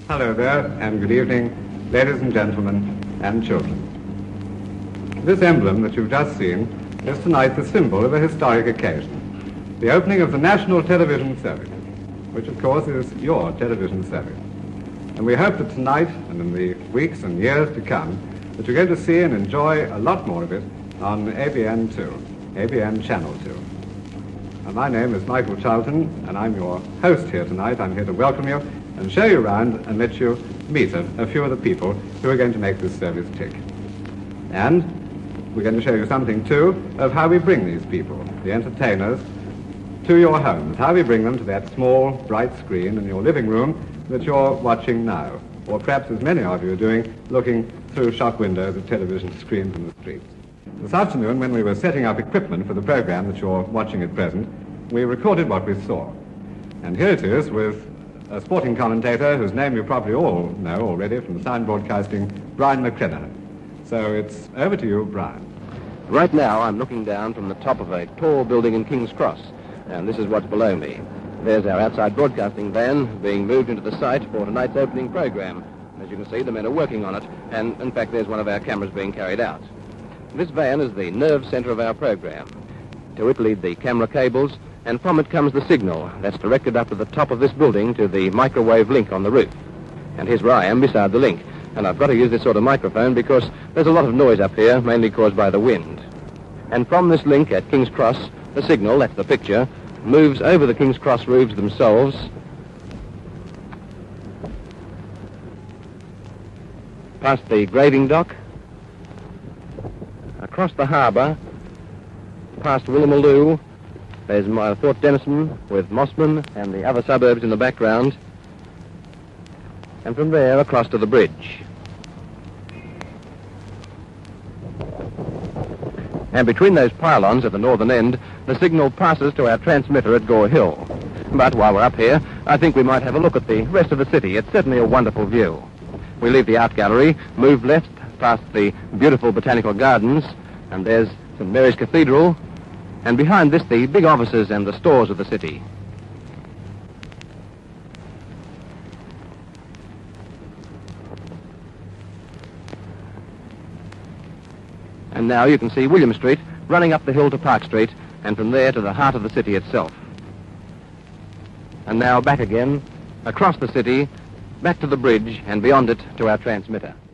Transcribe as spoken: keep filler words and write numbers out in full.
Hello there, and good evening, ladies and gentlemen, and children. This emblem that you've just seen is tonight the symbol of a historic occasion, the opening of the National Television Service, which of course is your television service. And we hope that tonight, and in the weeks and years to come, that you're going to see and enjoy a lot more of it on A B N two, A B N Channel two. And my name is Michael Charlton, and I'm your host here tonight. I'm here to welcome you and show you around and let you meet a, a few of the people who are going to make this service tick. And we're going to show you something, too, of how we bring these people, the entertainers, to your homes, how we bring them to that small, bright screen in your living room that you're watching now, or perhaps as many of you are doing, looking through shop windows at television screens in the streets. This afternoon, when we were setting up equipment for the program that you're watching at present, we recorded what we saw. And here it is with a sporting commentator whose name you probably all know already from the Sound Broadcasting, Brian McKenna. So it's over to you, Brian. Right now I'm looking down from the top of a tall building in King's Cross, and this is what's below me. There's our outside broadcasting van being moved into the site for tonight's opening program. As you can see, the men are working on it, and in fact there's one of our cameras being carried out. This van is the nerve center of our program. To it lead the camera cables, and from it comes the signal that's directed up to the top of this building to the microwave link on the roof. And here's where I am, beside the link. And I've got to use this sort of microphone because there's a lot of noise up here, mainly caused by the wind. And from this link at King's Cross, the signal, that's the picture, moves over the King's Cross roofs themselves, past the grading dock, across the harbour, past Woolloomooloo. There's my Fort Denison with Mossman and the other suburbs in the background. And from there across to the bridge. And between those pylons at the northern end, the signal passes to our transmitter at Gore Hill. But while we're up here, I think we might have a look at the rest of the city. It's certainly a wonderful view. We leave the art gallery, move left past the beautiful botanical gardens, and there's Saint Mary's Cathedral, and behind this, the big offices and the stores of the city. And now you can see William Street running up the hill to Park Street, and from there to the heart of the city itself. And now back again, across the city, back to the bridge, and beyond it to our transmitter.